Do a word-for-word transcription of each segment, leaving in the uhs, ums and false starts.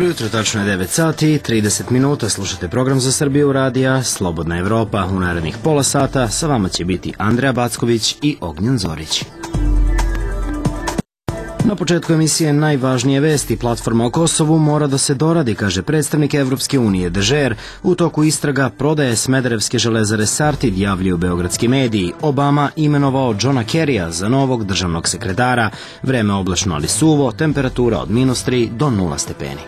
jutro, tačno je devet sati i trideset minuta, slušate program za Srbiju radija Slobodna Evropa. U narednih pola sata sa vama će biti Andreja Backović i Ognjen Zorić. Na početku emisije najvažnije vesti. Platforma o Kosovu mora da se doradi, kaže predstavnik Evropske unije Dežer. U toku istraga prodaje Smederevske železare Sartid, javljaju beogradski mediji. Obama imenovao Johna Kerrya za novog državnog sekretara. Vreme oblačno ali suvo, temperatura od minus tri do nula stepeni.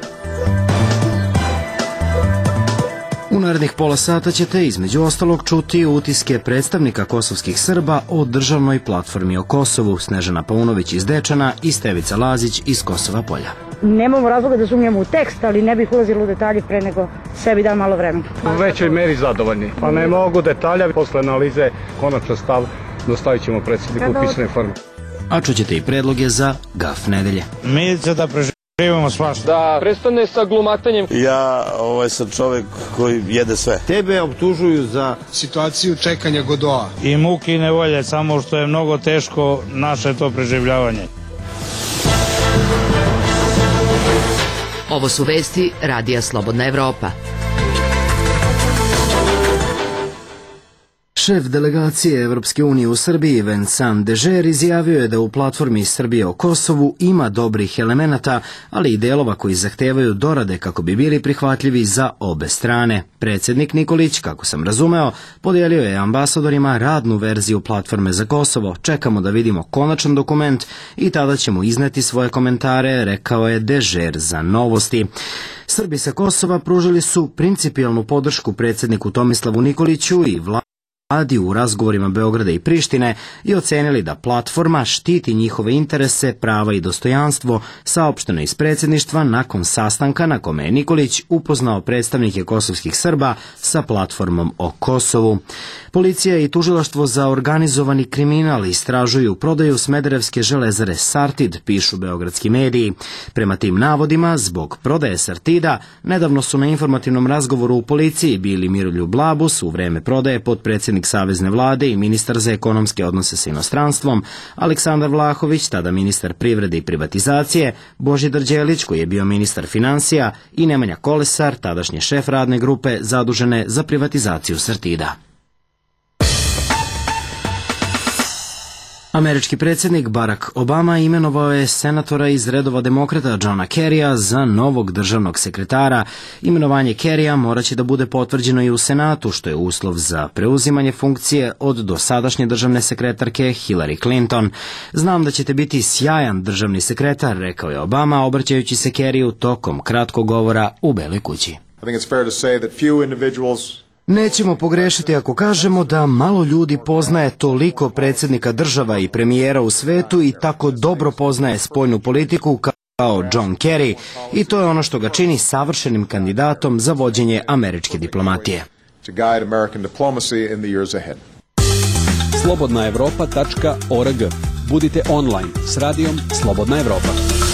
U narednih pola sata ćete između ostalog čuti utiske predstavnika kosovskih Srba o državnoj platformi o Kosovu, Snežana Paunović iz Dečana i Stevica Lazić iz Kosova Polja. Nemamo razloga da sumnjamo u tekst, ali ne bih ulazila u detalje pre nego sebi dam malo vremena. U većoj meri zadovoljni, pa ne mogu detalja, posle analize konačan stav dostavit ćemo predsjedniku u pisanoj formi. A čućete i predloge za Gaf nedelje. Milica da preživimo. Da prestane sa glumatanjem. Ja ovaj, sam čovjek koji jede sve. Tebe optužuju za situaciju čekanja Godoa. I muke i nevolje, samo što je mnogo teško naše to preživljavanje. Ovo su vesti Radija Slobodna Evropa. Šef delegacije Evropske unije u Srbiji Vincent Dežer izjavio je da u platformi Srbije o Kosovu ima dobrih elemenata, ali i delova koji zahtevaju dorade kako bi bili prihvatljivi za obe strane. Predsjednik Nikolić, kako sam razumeo, podijelio je ambasadorima radnu verziju platforme za Kosovo. Čekamo da vidimo konačan dokument i tada ćemo izneti svoje komentare, rekao je Dežer za Novosti. Srbi sa Kosova pružili su principijelnu podršku predsjedniku Tomislavu Nikoliću i vladi u razgovorima Beograda i Prištine i ocenili da platforma štiti njihove interese, prava i dostojanstvo, saopšteno iz predsjedništva nakon sastanka na kome je Nikolić upoznao predstavnike kosovskih Srba sa platformom o Kosovu. Policija i tužilaštvo za organizovani kriminal istražuju prodaju Smederevske železare Sartid, pišu beogradski mediji. Prema tim navodima, zbog prodaje Sartida, nedavno su na informativnom razgovoru u policiji bili Miroljub Labus, u vreme prodaje potpredsjednik Savezne vlade i ministar za ekonomske odnose sa inostranstvom, Aleksandar Vlahović, tada ministar privrede i privatizacije, Božidar Đelić, koji je bio ministar finansija, i Nemanja Kolesar, tadašnji šef radne grupe zadužene za privatizaciju Sartida. Američki predsjednik Barack Obama imenovao je senatora iz redova demokrata Johna Kerrya za novog državnog sekretara. Imenovanje Kerrya moraće da bude potvrđeno i u Senatu, što je uslov za preuzimanje funkcije od dosadašnje državne sekretarke Hillary Clinton. Znam da ćete biti sjajan državni sekretar, rekao je Obama, obraćajući se Kerryu tokom kratkog govora u Beloj kući. I think it's fair to say that few individuals Nećemo pogrešiti ako kažemo da malo ljudi poznaje toliko predsjednika država i premijera u svetu i tako dobro poznaje spoljnu politiku kao John Kerry, i to je ono što ga čini savršenim kandidatom za vođenje američke diplomatije. slobodna evropa tačka org. Budite online s radijom Slobodna Evropa.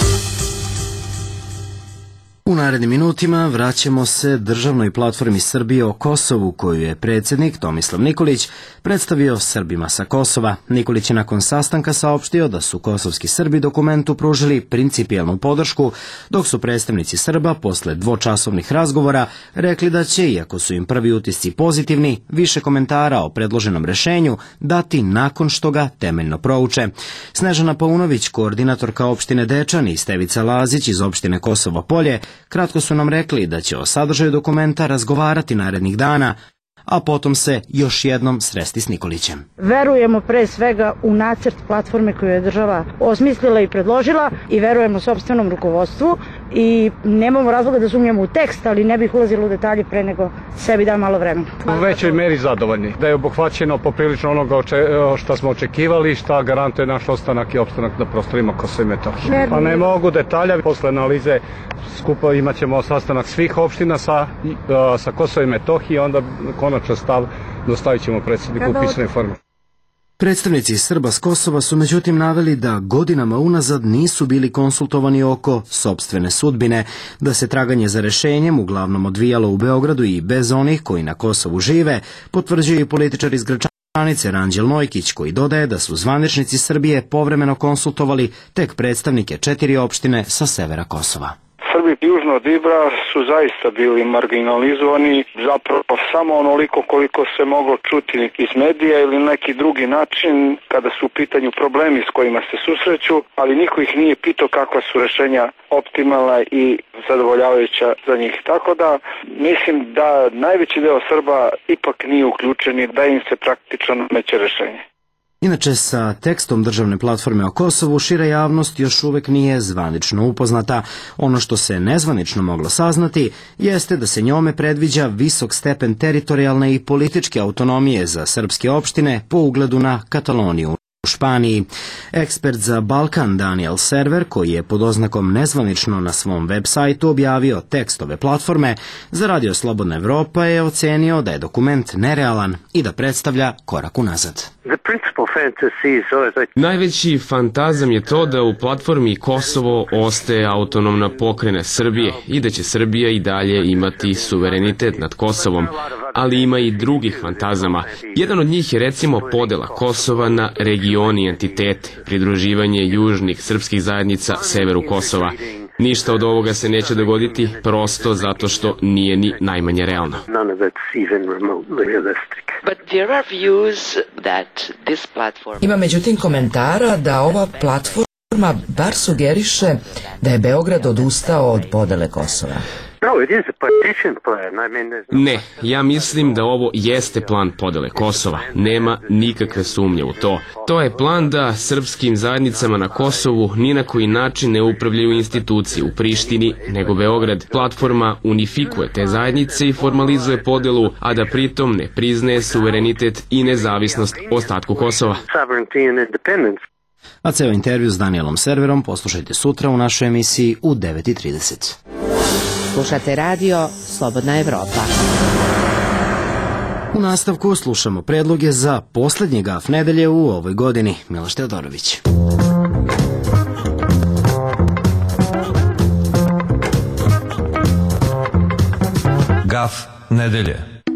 U narednim minutima vraćamo se državnoj platformi Srbije o Kosovu, koju je predsjednik Tomislav Nikolić predstavio Srbima sa Kosova. Nikolić je nakon sastanka saopštio da su kosovski Srbi dokumentu pružili principijelnu podršku, dok su predstavnici Srba posle dvočasovnih razgovora rekli da će, iako su im prvi utisci pozitivni, više komentara o predloženom rešenju dati nakon što ga temeljno prouče. Snežana Paunović, koordinatorka opštine Dečan, i Stevica Lazić iz opštine Kosovo Polje kratko su nam rekli da će o sadržaju dokumenta razgovarati narednih dana, a potom se još jednom sresti s Nikolićem. Verujemo pre svega u nacrt platforme koju je država osmislila i predložila i verujemo sopstvenom rukovodstvu i nemamo razloga da sumnjamo u tekst, ali ne bih ulazila u detalje pre nego sebi dam malo vremena. U većoj meri zadovoljni, da je obuhvaćeno poprilično onoga što smo očekivali, šta garantuje naš ostanak i opstanak na prostorima Kosova i Metohije. Pa ne mogu detalja, posle analize skupa imat ćemo sastanak svih opština sa, sa Kosova i Metohije, onda konačan stav dostavit ćemo predsjedniku u pisanoj formi. Predstavnici Srba s Kosova su međutim naveli da godinama unazad nisu bili konsultovani oko sopstvene sudbine, da se traganje za rešenjem uglavnom odvijalo u Beogradu i bez onih koji na Kosovu žive, potvrđuje i političar iz Gračanice Ranđel Nojkić, koji dodaje da su zvaničnici Srbije povremeno konsultovali tek predstavnike četiri opštine sa severa Kosova. Srbi južno od Ibra su zaista bili marginalizovani, zapravo samo onoliko koliko se moglo čuti iz medija ili neki drugi način kada su u pitanju problemi s kojima se susreću, ali niko ih nije pitao kakva su rešenja optimalna i zadovoljavajuća za njih. Tako da mislim da najveći deo Srba ipak nije uključen i da im se praktično nameće rešenje. Inače, sa tekstom državne platforme o Kosovu šira javnost još uvek nije zvanično upoznata. Ono što se nezvanično moglo saznati jeste da se njome predviđa visok stepen teritorijalne i političke autonomije za srpske opštine po ugledu na Kataloniju u Španiji. Ekspert za Balkan Daniel Server, koji je pod oznakom nezvanično na svom web sajtu objavio tekst ove platforme, za Radio Slobodna Evropa je ocenio da je dokument nerealan i da predstavlja korak unazad. Najveći fantazam je to da u platformi Kosovo ostaje autonomna pokrajina Srbije i da će Srbija i dalje imati suverenitet nad Kosovom, ali ima i drugih fantazama. Jedan od njih je recimo podela Kosova na regioni i entitete, pridruživanje južnih srpskih zajednica severu Kosova. Ništa od ovoga se neće dogoditi prosto zato što nije ni najmanje realno. Ima međutim komentara da ova platforma bar sugeriše da je Beograd odustao od podele Kosova. Ne, ja mislim da ovo jeste plan podele Kosova. Nema nikakve sumnje u to. To je plan da srpskim zajednicama na Kosovu ni na koji način ne upravljaju institucije u Prištini, nego Beograd. Platforma unifikuje te zajednice i formalizuje podelu, a da pritom ne priznaje suverenitet i nezavisnost ostatku Kosova. A ceo intervju s Danielom Serverom poslušajte sutra u našoj emisiji u devet i trideset. Slušate radio Slobodna Evropa. U nastavku slušamo predloge za poslednji gaf nedelje u ovoj godini. Miloš Teodorović. Gaf nedelje.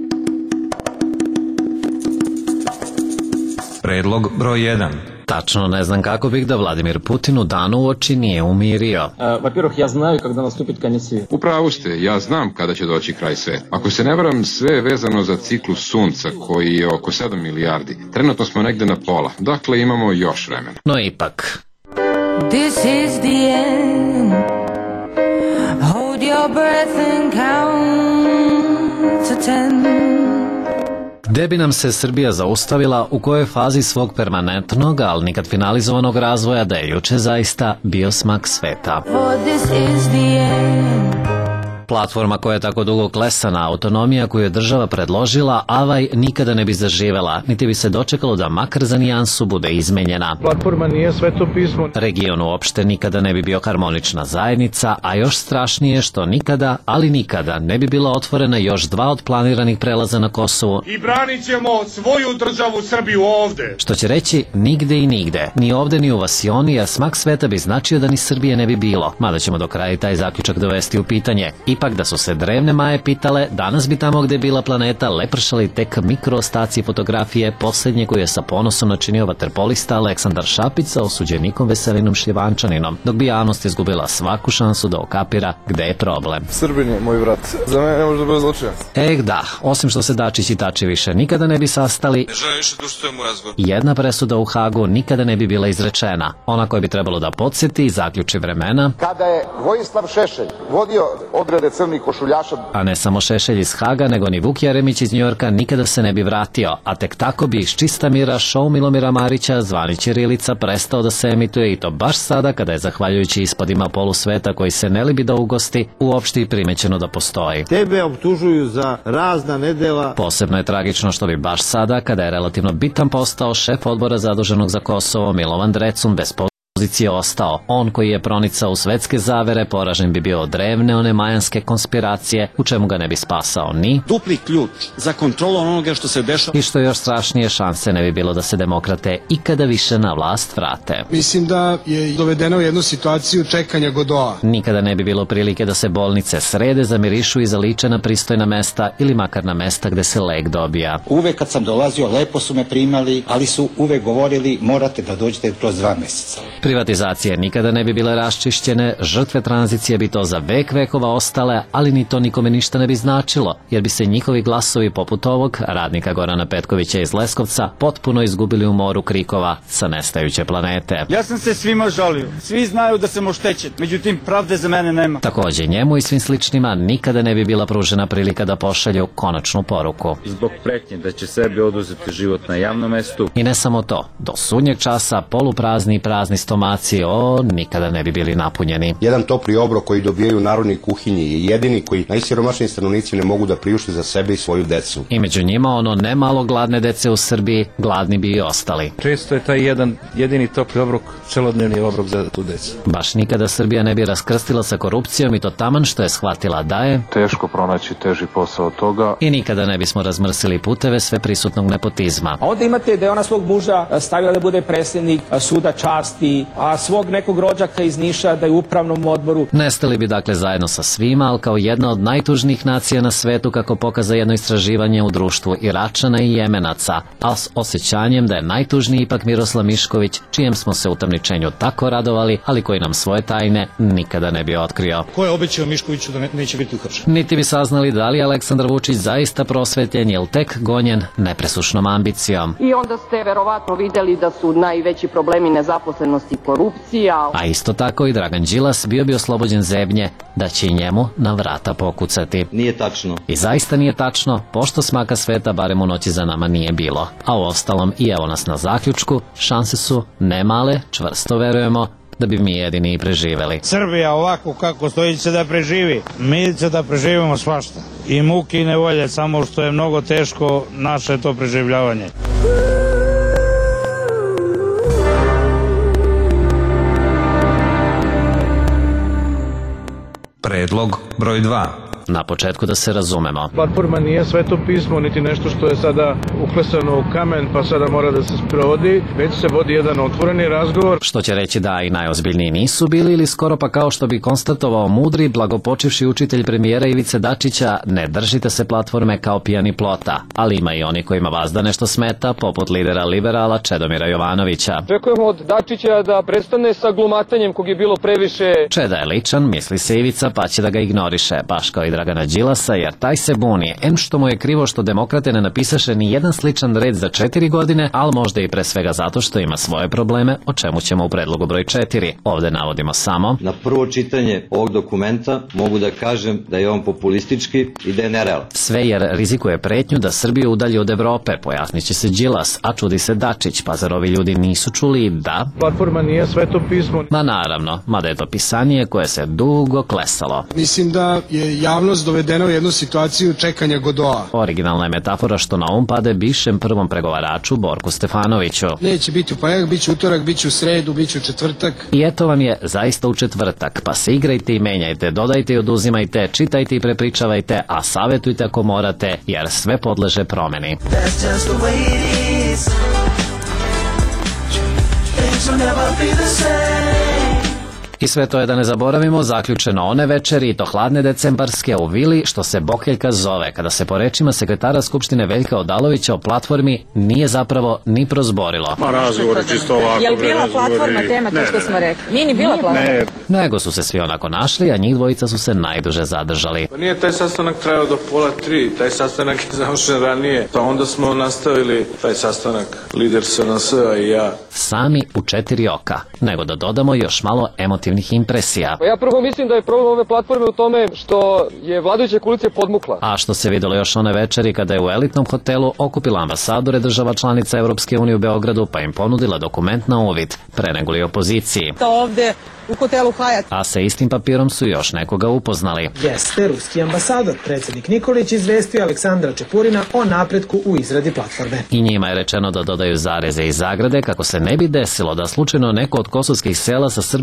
Predlog broj jedan. Tačno ne znam kako bih da Vladimir Putin u danu u oči nije umirio. Во-первых, я знаю, когда наступит конец света. Upravo ste, ja znam kada će doći kraj sveta. Ako se ne varam, sve je vezano za ciklus sunca koji je oko sedam milijardi. Trenutno smo negde na pola, dakle imamo još vremena. No ipak. This is the end. Hold your breath and count to ten. Gde bi nam se Srbija zaustavila, u kojoj fazi svog permanentnog, ali nikad finalizovanog razvoja, da je juče zaista bio smak sveta. Platforma koja je tako dugo klesana, autonomija koju je država predložila, avaj nikada ne bi zaživela, niti bi se dočekalo da makar za nijansu bude izmenjena. Platforma nije sveto pismo. Region uopšte nikada ne bi bio harmonična zajednica, a još strašnije što nikada, ali nikada, ne bi bila otvorena još dva od planiranih prelaza na Kosovu. I branit ćemo svoju državu Srbiju ovde. Što će reći nigde i nigde, ni ovde ni u Vasioni, a smak sveta bi značio da ni Srbije ne bi bilo, mada ćemo do kraja taj zaključak dovesti u pitanje. Ipak da su se drevne Maje pitale, danas bi tamo gde je bila planeta lepršali tek mikroostaci fotografije posljednje koju je sa ponosom načinio vaterpolista Aleksandar Šapić sa osuđenikom Veselinom Šljivančaninom, dok bi javnost izgubila svaku šansu da okapira gde je problem. Srbin je moj brat, za mene ne može da bude zločinac. Eh da, osim što se Dačić i Tači više nikada ne bi sastali, ne želim više da učestvujem u razgovoru. Jedna presuda u Hagu nikada ne bi bila izrečena, ona koja bi trebalo da podsjeti i zaključi vremena. Kada je Vojislav Šešelj vodio odrede crnih košuljaša, a ne samo Šešelj iz Haga, nego ni Vuk Jeremić iz Njujorka nikada se ne bi vratio, a tek tako bi iz čista mira show Milomira Marića zvani Ćirilica prestao da se emituje i to baš sada kada je zahvaljujući ispadima polusveta koji se ne libi da ugosti, uopšte i primećeno da postoji. Tebe optužuju za razna nedela. Posebno je tragično što bi baš sada, kada je relativno bitan postao šef odbora zaduženog za Kosovo Milovan Drecun bez pozicije ostao. On koji je pronicao u svetske zavere, poražen bi bio od drevne one majanske konspiracije, u čemu ga ne bi spasao ni dupli ključ za kontrolu onoga što se dešava. I što još strašnije, šanse ne bi bilo da se demokrate ikada više na vlast vrate. Mislim da je dovedeno u jednu situaciju čekanja Godoa. Nikada ne bi bilo prilike da se bolnice srede, zamirišu i zaliče na pristojna mesta ili makar na mesta gde se lek dobija. Uvek kad sam dolazio, lepo su me primali, ali su uvek govorili morate da dođete kroz dva meseca. Privatizacije nikada ne bi bile raščišćene, žrtve tranzicije bi to za vek vekova ostale, ali ni to nikome ništa ne bi značilo, jer bi se njihovi glasovi poput ovog radnika Gorana Petkovića iz Leskovca potpuno izgubili u moru krikova sa nestajuće planete. Ja sam se svima žalio. Svi znaju da sam oštećen, međutim pravde za mene nema. Takođe, njemu i svim sličnima nikada ne bi bila pružena prilika da pošalju konačnu poruku. Zbog pretnje da će sebi oduzeti život na javnom mestu. I ne samo to, do sudnjeg časa poluprazni i prazni stomaci o nikada ne bi bili napunjeni. Jedan topli obrok koji dobijaju u narodnoj kuhinji je jedini koji najsiromašniji stanovnici ne mogu da priušte za sebe i svoju decu. I među njima ono ne malo gladne dece u Srbiji, gladni bi i ostali. Često je taj jedan jedini topli obrok celodnevni obrok za tu decu. Baš nikada Srbija ne bi raskrstila sa korupcijom i to taman što je shvatila da je teško pronaći teži posao od toga. I nikada ne bismo razmrsili puteve sve prisutnog nepotizma. A onda imate da je ona svog muža stavila da bude predsjednik suda časti, a svog nekog rođaka iz Niša da je u upravnom odboru. Nestali bi dakle zajedno sa svima, ali kao jedna od najtužnijih nacija na svetu, kako pokaza jedno istraživanje u društvu Iračana i Jemenaca, a s osjećanjem da je najtužniji ipak Miroslav Mišković, čijem smo se utamničenju tako radovali, ali koji nam svoje tajne nikada ne bi otkrio. Ko je obećao Miškoviću da ne, neće biti uhapšen? Niti bi saznali da li je Aleksandar Vučić zaista prosvetljen ili tek gonjen nepresušnom ambicijom. I onda ste verovatno videli da su najveći problemi nezaposlenost i korupcija. A isto tako i Dragan Đilas bio bi oslobođen zebnje da će i njemu na vrata pokucati. Nije tačno. I zaista nije tačno, pošto smaka sveta barem u noći za nama nije bilo. A u ostalom i evo nas na zaključku, šanse su ne male, čvrsto verujemo da bi mi jedini i preživeli. Srbija ovako kako stoji će da preživi. Mi će da preživimo svašta. I muke i nevolje, samo što je mnogo teško naše to preživljavanje. Predlog broj dva. Na početku da se razumemo. Platforma nije sveto pismo, niti nešto što je sada uklesano u kamen, pa sada mora da se sprovodi, već se vodi jedan otvoreni razgovor. Što će reći da i najozbiljniji nisu bili, ili skoro pa kao što bi konstatovao mudri, blagopočivši učitelj premijera Ivice Dačića, ne držite se platforme kao pijani plota, ali ima i oni kojima vazda nešto smeta, poput lidera liberala Čedomira Jovanovića. Očekujemo od Dačića da prestane sa glumatanjem kog je bilo previše. Čeda je ličan, misli se Ivica, pa će da ga ignoriše, baš kao i Dragana Đilasa, jer taj se buni, em što mu je krivo što demokrate ne napisaše ni jedan sličan red za četiri godine, ali možda i pre svega zato što ima svoje probleme, o čemu ćemo u predlogu broj četiri. Ovde navodimo samo: na prvo čitanje ovog dokumenta mogu da kažem da je on populistički i da je nerealan. Sve jer rizikuje pretnju da Srbiju udalji od Evrope, pojasnit će se Đilas, a čudi se Dačić, pa zar ovi ljudi nisu čuli da Platforma nije sveto pismo. Ma naravno, mada je to pisanje koje se dugo klesalo. Mislim da je javnost dovedena u jednu situaciju čekanja Godoa. Originalna je metafora što na um pade bivšem prvom pregovaraču Borku Stefanoviću. Neće biti u ponedjeljak, biće utorak, biće u sredu, biće u četvrtak. I eto vam je zaista u četvrtak, pa se igrajte i menjajte, dodajte i oduzimajte, čitajte i prepričavajte, a savjetujte ako morate, jer sve podleže promeni. I sve to je, da ne zaboravimo, zaključeno one večeri, i to hladne decembarske, u vili što se Bokeljka zove, kada se po rečima sekretara Skupštine Veljka Odalovića o platformi nije zapravo ni prozborilo. Ma razgovor je čisto ovako. Je li bila platforma tema, to što smo rekli? Nije ni bila platforma. Ne. Nego su se svi onako našli, a njih dvojica su se najduže zadržali. Pa nije taj sastanak trajao do pola tri, taj sastanak je završen ranije, pa onda smo nastavili taj sastanak, lider S N S-a i ja. Sami u četiri oka, nego da dodamo još malo emotivnih impresija. Pa ja prvo mislim da je problem ove platforme u tome što je vladajuća koalicija podmukla. A što se videlo još one večeri kada je u elitnom hotelu okupila ambasadore država članica Evropske unije u Beogradu, pa im ponudila dokument na uvid, pre nego li opoziciji. To ovde u hotelu Hyatt. A sa istim papirom su još nekoga upoznali. Jeste ruski ambasador, predsjednik Nikolić, izvestio Aleksandra Čepurina o napretku u izradi platforme. I njima je rečeno da dodaju zareze i zagrade kako se ne bi desilo da slučajno neko od kosovskih sela sa Srbima što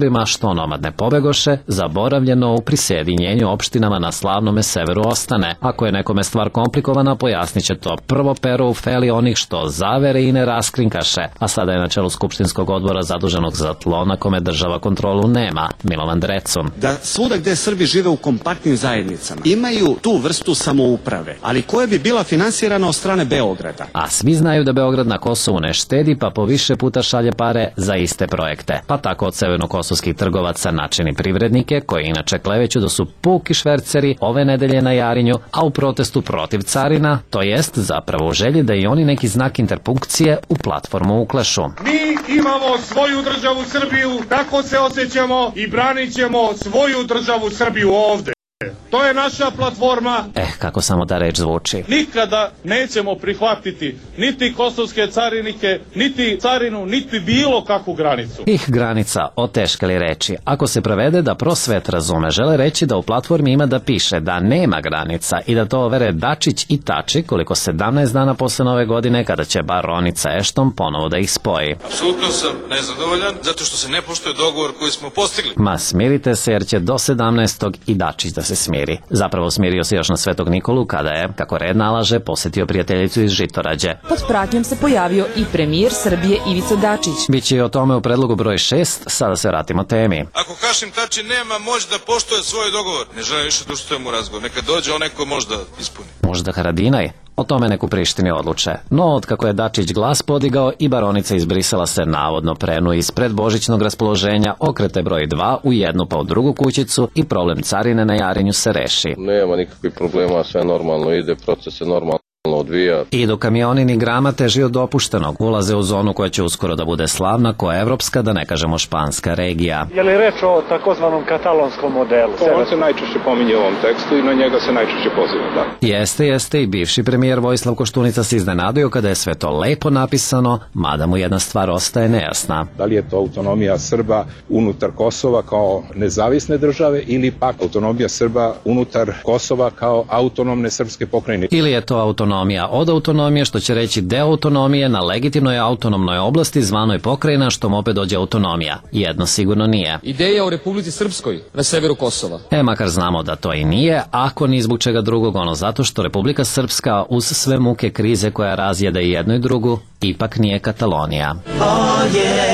onomad ne pobegoše, zaboravljeno u prisjedinjenju opštinama na slavnome severu ostane. Ako je nekome stvar komplikovana, pojasnit će to prvo pero u feli onih što zavere i ne raskrinkaše, a sada je na čelu Skupštinskog odbora zaduženog za tlo na kome država kontrolu nema, Milovan Drecun. Da svuda gde Srbi žive u kompaktnim zajednicama imaju tu vrstu samouprave, ali koja bi bila finansirana od strane Beograda. A svi znaju da Beograd na Kosovu ne štedi, pa po više puta šalje pare za iste projekte. Pa tako od severnokosovskih trgovaca načini privrednike, koji inače kleveću da su puki šverceri, ove nedelje na Jarinju, a u protestu protiv carina, to jest zapravo u želji da i oni neki znak interpunkcije u platformu uklešu. Mi imamo svoju državu Srbiju, tako se osjećamo i branit ćemo svoju državu Srbiju ovde. To je naša platforma. Eh, kako samo ta reč zvuči. Nikada nećemo prihvatiti niti kosovske carinike, niti carinu, niti bilo kakvu granicu. Ih granica, oteškali reči. Ako se prevede da prosvet razume, žele reći da u platformi ima da piše da nema granica i da to overe Dačić i Tači koliko sedamnaest dana posle nove godine kada će baronica Ešton ponovo da ih spoji. Apsolutno sam nezadovoljan zato što se ne poštuje dogovor koji smo postigli. Ma smirite se jer će do sedamnaestog i Dačić da se smiri. Zapravo smirio se još na Svetog Nikolu kada je, kako red nalaže, posetio prijateljicu iz Žitorađe. Pod pratnjom se pojavio i premijer Srbije Ivica Dačić. Biće i o tome u predlogu broj šest, sada se vratimo temi. Ako Hašim Tači nema moć da poštuje svoj dogovor, ne želim više da učestvujem u razgovor. Neka dođe onaj ko može da ispuni. Možda Haradinaj? O tome neku Prištini odluče. No, od kako je Dačić glas podigao i baronica iz Brisela se navodno prenu iz predbožićnog raspoloženja, okrete broj dva u jednu pa u drugu kućicu i problem carine na Jarinju se reši. Nema nikakvih problema, sve normalno ide, proces se normalno odvija. I do kamioni ni grama teži od dopuštenog. Ulaze u zonu koja će uskoro da bude slavna, koja je evropska, da ne kažemo španska regija. Je li reč o takozvanom katalonskom modelu? On se najčešće pominje u ovom tekstu i na njega se najčešće poziva, da. Jeste, jeste i bivši premijer Vojislav Koštunica se iznenadio kada je sve to lepo napisano, mada mu jedna stvar ostaje nejasna. Da li je to autonomija Srba unutar Kosova kao nezavisne države ili pak autonomija Srba unutar Kosova kao autonomne srpske pokrajine? Ili je to autonomija od autonomije, što će reći deo autonomije na legitimnoj autonomnoj oblasti zvanoj pokrajina, što mu opet dođe autonomija. Jedno sigurno nije. Ideja o Republici Srpskoj na severu Kosova. E, makar znamo da to i nije, ako ni zbog čega drugog, ono zato što Republika Srpska uz sve muke krize koja razjeda i jednu i drugu, ipak nije Katalonija. Oh,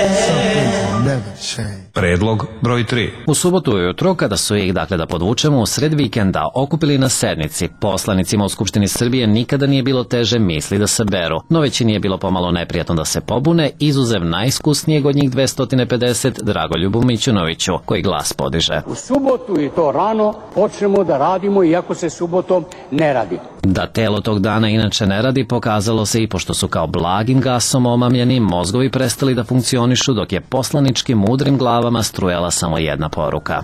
yeah. Predlog broj tri. U subotu ujutro, kada su ih, dakle da podvučemo, u sred vikenda okupili na sednici, poslanicima u Skupštini Srbije nikada nije bilo teže misli da se beru, no većini je bilo pomalo neprijatno da se pobune, izuzev najiskusnijeg od njih dvesta pedeset, Dragoljubu Mićunoviću, koji glas podiže. U subotu i to rano počnemo da radimo, iako se subotom ne radi. Da telo tog dana inače ne radi, pokazalo se i pošto su kao blagim gasom omamljeni, mozgovi prestali da funkcionišu, dok je poslaničkim mudrim glavama strujala samo jedna poruka.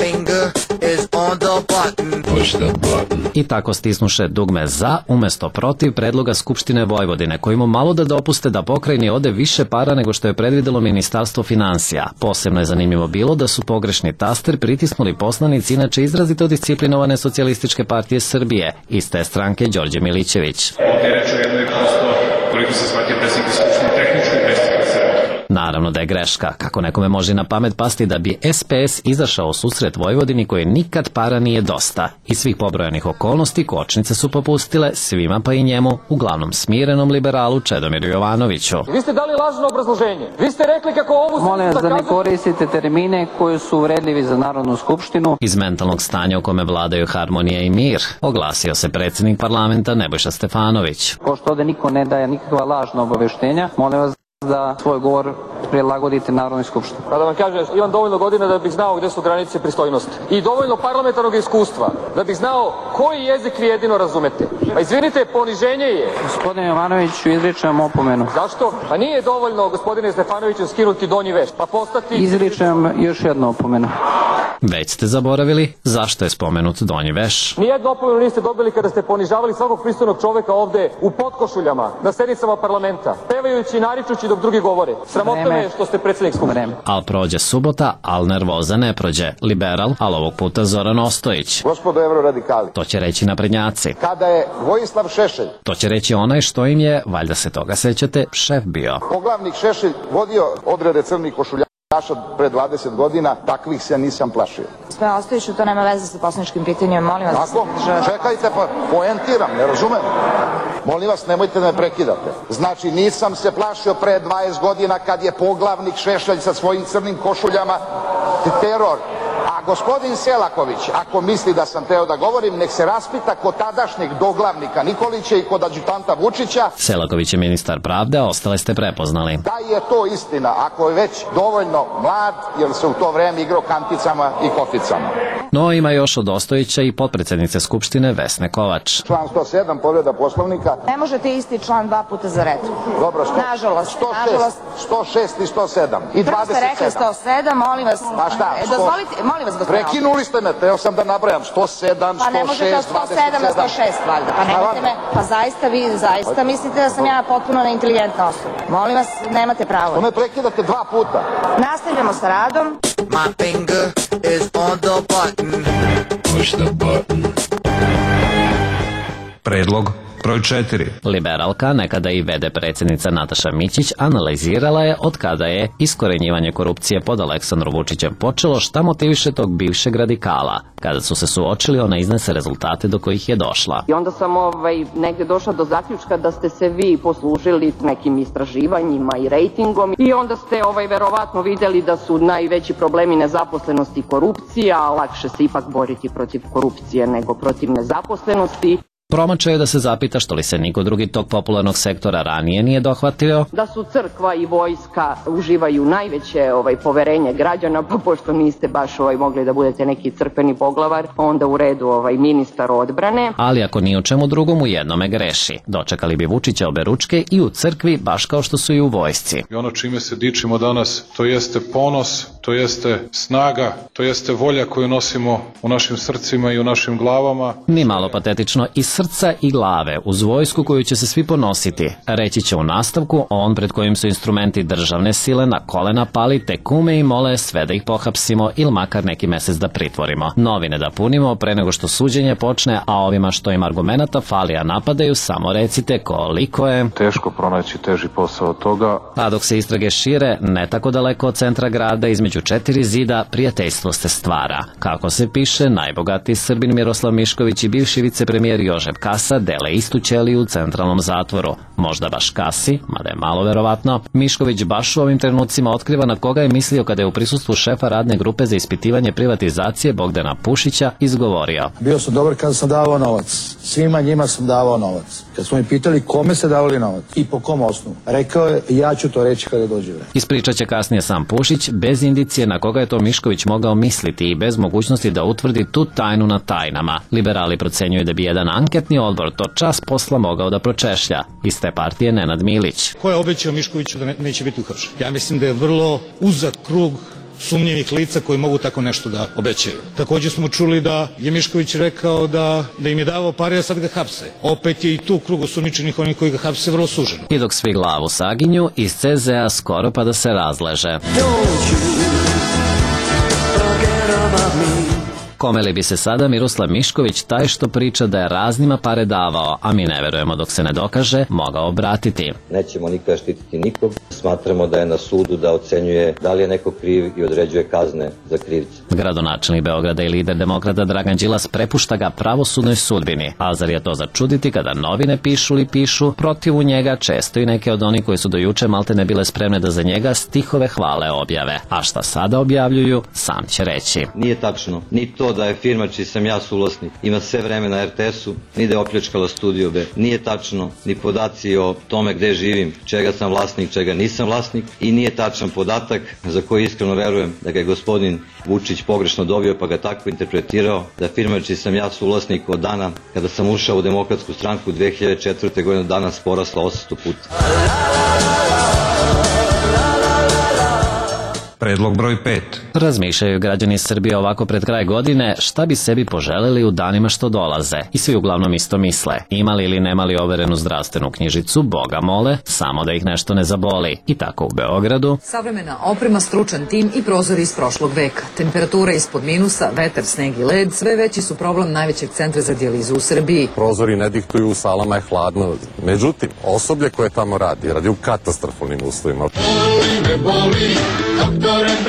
I tako stisnuše dugme za umesto protiv predloga Skupštine Vojvodine, koji mu malo da dopuste da pokrajini ode više para nego što je predvidelo Ministarstvo finansija. Posebno je zanimljivo bilo da su pogrešni taster pritisnuli poslanici inače izrazito disciplinovane Socijalističke partije Srbije, iz te stranke Đorđe Milićević. Ovdje reče jedno je prosto, koliko se shvatio predsjednik Skupštine, tehnički predsjednik Srbije. Naravno da je greška. Kako nekome može na pamet pasti da bi S P S izašao u susret Vojvodini koji nikad para nije dosta. Iz svih pobrojanih okolnosti kočnice su popustile svima pa i njemu, uglavnom smirenom liberalu Čedomiru Jovanoviću. Vi ste dali lažno obrazloženje. Vi ste rekli kako ovu... Molim vas da ne koristite termine koji su uvredljivi za Narodnu skupštinu. Iz mentalnog stanja u kome vladaju harmonija i mir, oglasio se predsjednik parlamenta Nebojša Stefanović. Pošto ovde niko ne daje nikakva lažna obaveštenja, molim vas da svoj govor prilagodite Narodnoj skupštini. Pa da vam kažem, imam dovoljno godina da bih znao gde su granice pristojnosti. I dovoljno parlamentarnog iskustva da bih znao koji jezik vi jedino razumete. Pa izvinite, poniženje je. Gospodine Jovanoviću, izričem opomenu. Zašto? Pa nije dovoljno, gospodine Stefanoviću, skinuti donji veš, pa postati... Izričem još jednu opomenu. Već ste zaboravili zašto je spomenut donji veš. Nijednu opomenu niste dobili kada ste ponižavali svakog pristojnog čoveka ovde u potkošuljama, na sednicama parlamenta, pevajući i naričući dok drugi govore. Sramotno me što ste predsjednik Skupštine. Al prođe subota, al nervoza ne prođe. Liberal, al ovog puta Zoran Ostojić. Gospodo evroradikali. To će reći naprednjaci. Kada je Vojislav Šešelj. To će reći onaj što im je, valjda se toga sećate, šef bio. Poglavnik Šešelj vodio odrede crnih košulja. Naša pre dvadeset godina, takvih se nisam plašio. Sve Ostojiću, to nema veze sa poslaničkim pitanjem, molim vas. Tako? Čekajte, pa poentiram, ne razumem. Molim vas, nemojte da me prekidate. Znači, nisam se plašio pre dvadeset godina kad je poglavnik Šešelj sa svojim crnim košuljama teror. A gospodin Selaković, ako misli da sam teo da govorim, nek se raspita kod tadašnjeg doglavnika Nikolića i kod adjutanta Vučića. Selaković je ministar pravde, a ostale ste prepoznali. Da je to istina, ako je već dovoljno mlad, jer se u to vreme igrao kanticama i koficama. No, ima još od Ostojića i potpredsednice Skupštine Vesne Kovač. Član sto sedam, povreda Poslovnika. Ne možete isti član dva puta za red. Dobro, sto, nažalost, sto šest, nažalost. sto šest i sto sedam. I Prvo ste rekli sto sedam, molim vas. Pa šta? E, dozvolite, molim vas, gospodine. Prekinuli ste me, teo sam da nabrajam sto sedam, sto šest, pa ne možete od sto sedam na sto šest, valjda. Pa nemojte me, pa zaista vi, zaista mislite da sam ja potpuno neinteligentna osoba. Molim vas, nemate pravo. To me prekidate dva puta. Nastavljamo sa radom. My finger is on the button. Push the button. Predlog broj četiri. Liberalka, nekada i vede predsjednica Nataša Mićić, analizirala je od kada je iskorenjivanje korupcije pod Aleksandrom Vučićem počelo, šta motiviše tog bivšeg radikala. Kada su se suočili, ona iznese rezultate do kojih je došla. I onda sam ovaj, negde došla do zaključka da ste se vi poslužili nekim istraživanjima i rejtingom i onda ste ovaj, verovatno videli da su najveći problemi nezaposlenost i korupcija, a lakše se ipak boriti protiv korupcije nego protiv nezaposlenosti. Promačaj je da se zapita što li se niko drugi tog popularnog sektora ranije nije dohvatio. Da su crkva i vojska uživaju najveće ovaj, poverenje građana, pa pošto niste baš ovaj, mogli da budete neki crkveni poglavar, onda u redu ovaj, ministar odbrane. Ali ako ni u čemu drugom, u jednome greši. Dočekali bi Vučića obe ručke i u crkvi, baš kao što su i u vojsci. I ono čime se dičimo danas, to jeste ponos, to jeste snaga, to jeste volja koju nosimo u našim srcima i u našim glavama. Ni malo patetično, i srca i glave, uz vojsku koju će se svi ponositi. Reći će u nastavku on pred kojim su instrumenti državne sile na kolena pali, te kume i mole sve da ih pohapsimo ili makar neki mesec da pritvorimo. Novine da punimo pre nego što suđenje počne, a ovima što im argumenata fali, a napadaju, samo recite koliko je teško pronaći teži posao od toga. A dok se istrage šire, ne tako daleko od centra grada, između četiri zida, prijateljstvo se stvara. Kako se piše, najbogatiji Srbin Miroslav Mišković i bivši vicepremijer Jožef Kasa dele istu ćeliju u centralnom zatvoru. Možda baš Kasi, mada je malo verovatno. Mišković baš u ovim trenucima otkriva na koga je mislio kada je u prisustvu šefa radne grupe za ispitivanje privatizacije Bogdana Pušića izgovorio. Bio sam dobar kada sam davao novac. Svima njima sam davao novac. Kad smo mi pitali kome se davali novac i po kom osnovu, rekao je ja ću to reći kada dođe vreme. Ispričat će kasnije sam Pušić, bez indicije na koga je to Mišković mogao misliti i bez mogućnosti da utvrdi tu tajnu na tajnama. Liberali procenjuju da bi jedan anketni odbor to čas posla mogao da pročešlja. Iz te partije Nenad Milić. Ko je obećao Miškoviću da ne, neće biti uhapšen? Ja mislim da je vrlo uzak krug sumnjivih lica koji mogu tako nešto da obećaju. Također smo čuli da je Mišković rekao da, da im je davao pare, a sad ga hapse. Opet je i tu krug osumnjičenih onih koji ga hapse vrlo suženo. I dok svi glavu saginju, iz C Z A skoro pa da se razleže. Kome li bi se sada Miroslav Mišković, taj što priča da je raznima pare davao, a mi ne verujemo dok se ne dokaže, mogao obratiti? Nećemo nikada štititi nikog. Smatramo da je na sudu da ocenjuje da li je neko kriv i određuje kazne za krivce. Gradonačelnik Beograda i lider demokrata Dragan Đilas prepušta ga pravosudnoj sudbini. A zar je to za čuditi kada novine pišu li pišu protiv njega, često i neke od onih koji su do juče malte ne bile spremne da za njega stihove hvale objave. A šta sada objavljuju, sam će reći. Nije tačno, ni to da je firma čiji sam ja suvlasnik ima sve vreme na R T S-u, ni da je opljačkala Studio B. Nije tačno ni podaci o tome gde živim, čega sam vlasnik, čega nisam vlasnik, i nije tačan podatak za koji iskreno verujem da ga je gospodin Vučić pogrešno dobio pa ga tako interpretirao, da firma čiji sam ja suvlasnik od dana kada sam ušao u Demokratsku stranku dve hiljade četvrte. godine danas porasla osamsto puta. Predlog broj pet. Razmišljaju građani Srbije ovako pred kraj godine šta bi sebi poželeli u danima što dolaze. I svi uglavnom isto misle. Imali ili nemali overenu zdravstvenu knjižicu, Boga mole, samo da ih nešto ne zaboli. I tako u Beogradu. Savremena oprema, stručan tim i prozori iz prošlog veka. Temperatura ispod minusa, vetar, sneg i led, sve veći su problem najvećeg centra za dijalizu u Srbiji. Prozori ne diktuju, u salama je hladno. Međutim, osoblje koje tamo radi, radi u katastrofalnim uslovima. Boli me, boli, doktore,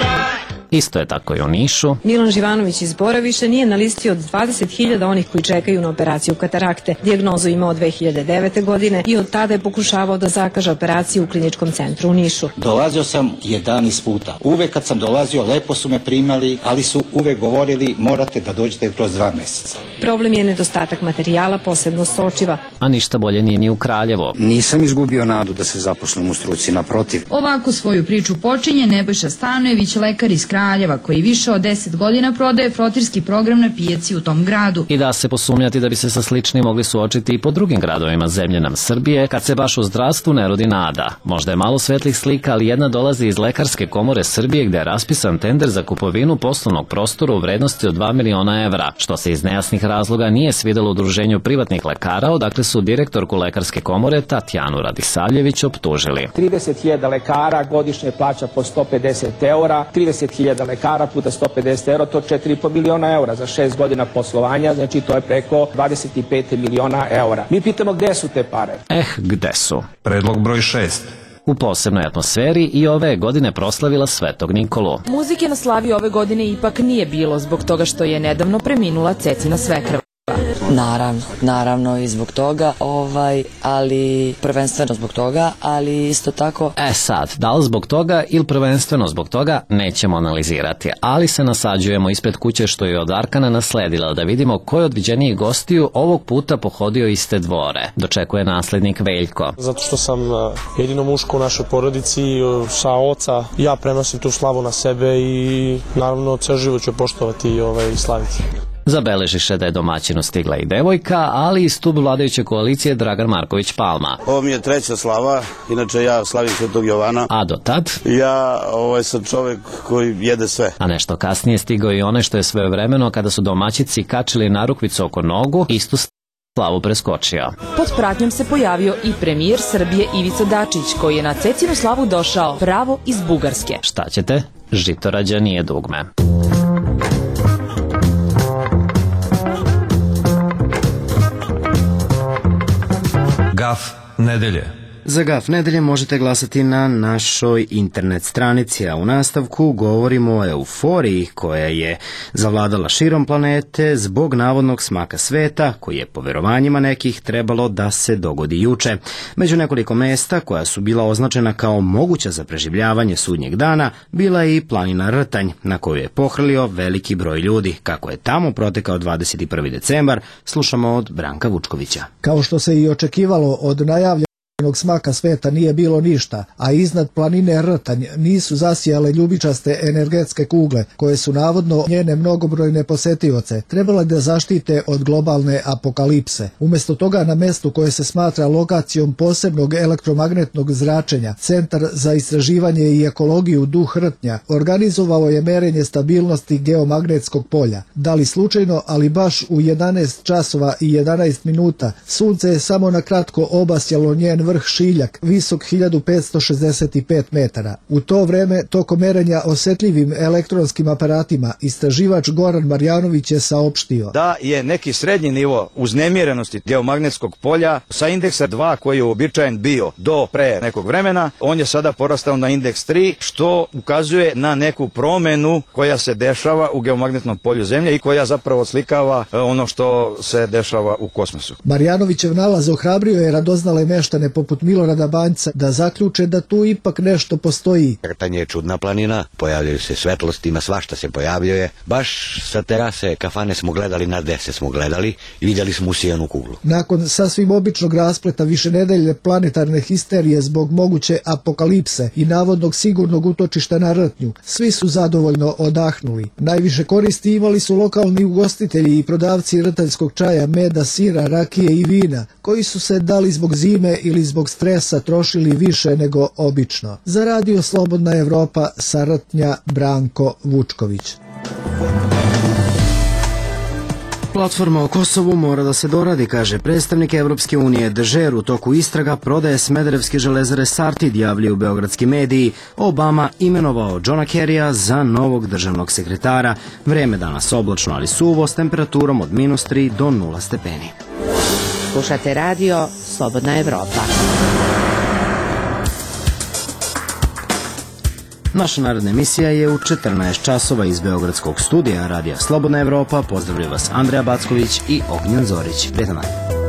Isto je tako i u Nišu. Milan Živanović iz Bora više nije na listi od dvadeset hiljada onih koji čekaju na operaciju katarakte. Dijagnozu imao dve hiljade devete. godine i od tada je pokušavao da zakaže operaciju u kliničkom centru u Nišu. Dolazio sam jedanaest puta. Uvek kad sam dolazio, lepo su me primali, ali su uvek govorili morate da dođete kroz dva meseca. Problem je nedostatak materijala, posebno sočiva. A ništa bolje nije ni u Kraljevo. Nisam izgubio nadu da se zaposlim u struci, naprotiv. Ovako svoju priču počinje Nebojša Stanojević, lekar iz Kraljeva, koji više od deset godina prodaje frotirski program na pijaci u tom gradu. I da se posumnjati da bi se sa sličnim mogli suočiti i po drugim gradovima zemlje nam Srbije, kad se baš u zdravstvu ne rodi nada. Možda je malo svetlih slika, ali jedna dolazi iz Lekarske komore Srbije gde je raspisan tender za kupovinu poslovnog prostora u vrednosti od dva miliona evra, što se iz nejasnih razloga nije svidelo udruženju privatnih lekara, odakle su direktorku Lekarske komore Tatjanu Radisavljević optužili. trideset hiljada lekara godišnje plaća po sto pedeset eura, trideset hiljada lekara puta sto pedeset eura, to četiri i po miliona eura za šest godina poslovanja, znači to je preko dvadeset pet miliona eura. Mi pitamo gde su te pare? Eh, gde su? Predlog broj šest. U posebnoj atmosferi i ove godine proslavila Svetog Nikolu. Muzike na slavi ove godine ipak nije bilo zbog toga što je nedavno preminula Cecina svekrva. Naravno, naravno i zbog toga, ovaj, ali prvenstveno zbog toga, ali isto tako... E sad, da li zbog toga ili prvenstveno zbog toga nećemo analizirati, ali se nasađujemo ispred kuće što je od Arkana nasledila da vidimo ko je od viđenijih gostiju ovog puta pohodio iste dvore. Dočekuje naslednik Veljko. Zato što sam jedino muško u našoj porodici, sa oca, ja prenosim tu slavu na sebe i naravno ceo život ću poštovati i ovaj, slaviti. Zabeležiše da je domaćinu stigla i devojka, ali i stub vladajuće koalicije Dragan Marković Palma. Ovo mi je treća slava, inače ja slavim Svetog Jovana. A do tad? Ja ovaj, sam čovek koji jede sve. A nešto kasnije stigao i one što je svojevremeno kada su domaćici kačili narukvicu oko nogu, istu slavu preskočio. Pod pratnjom se pojavio i premijer Srbije Ivica Dačić, koji je na Cecinu slavu došao pravo iz Bugarske. Šta ćete? Žitorađa nije dugme. Gaf nedelje. Za Gaf nedelje možete glasati na našoj internet stranici, a u nastavku govorimo o euforiji koja je zavladala širom planete zbog navodnog smaka sveta, koji je po verovanjima nekih trebalo da se dogodi juče. Među nekoliko mesta koja su bila označena kao moguća za preživljavanje sudnjeg dana, bila je i planina Rtanj, na koju je pohrlio veliki broj ljudi. Kako je tamo protekao dvadeset prvi decembar, slušamo od Branka Vučkovića. Kao što se i očekivalo od najavljenog smaka sveta nije bilo ništa, a iznad planine Rtanj nisu zasijale ljubičaste energetske kugle, koje su navodno njene mnogobrojne posetioce trebale da zaštite od globalne apokalipse. Umjesto toga na mestu koje se smatra lokacijom posebnog elektromagnetnog zračenja, Centar za istraživanje i ekologiju Duh Rtnja organizovao je merenje stabilnosti geomagnetskog polja. Da li slučajno, ali baš u jedanaest časova i jedanaest minuta, sunce je samo na kratko obasjalo njen vrh Šiljak, visok hiljadu petsto šezdeset pet metara. U to vreme, tokom merenja osetljivim elektronskim aparatima, istraživač Goran Marjanović je saopštio da je neki srednji nivo uznemirenosti geomagnetskog polja sa indeksa dva, koji je uobičajen bio do pre nekog vremena, on je sada porastao na indeks tri, što ukazuje na neku promenu koja se dešava u geomagnetnom polju Zemlje i koja zapravo slikava ono što se dešava u kosmosu. Marjanovićev nalaz ohrabrio je radoznale meštane poput Milorada Banjca da zaključe da tu ipak nešto postoji. Rtanj je čudna planina, pojavljaju se svetlosti, ima svašta se pojavljuje. Baš sa terase kafane smo gledali, na deset smo gledali i vidjeli smo usijanu kuglu. Nakon sasvim običnog raspleta višenedeljne planetarne histerije zbog moguće apokalipse i navodnog sigurnog utočišta na Rtnju, svi su zadovoljno odahnuli. Najviše koristi imali su lokalni ugostitelji i prodavci rtanjskog čaja, meda, sira, rakije i vina, koji su se dali zbog zime ili zbog stresa trošili više nego obično. Za Radio Slobodna Evropa sa Rtnja, Branko Vučković. Platforma o Kosovu mora da se doradi, kaže predstavnik Evropske unije. Dežer u toku istraga prodaje smederevske železare Sartid, javljaju beogradski mediji. Obama imenovao Johna Kerrya za novog državnog sekretara. Vreme danas oblačno, ali suvo, s temperaturom od minus tri do nula stepeni. Slušate radio Slobodna Evropa. Naša naredna emisija je u četrnaest časova iz Beogradskog studija Radija Slobodna Evropa. Pozdravljaju vas Andreja Backović i Ognjen Zorić. Prijetan dan.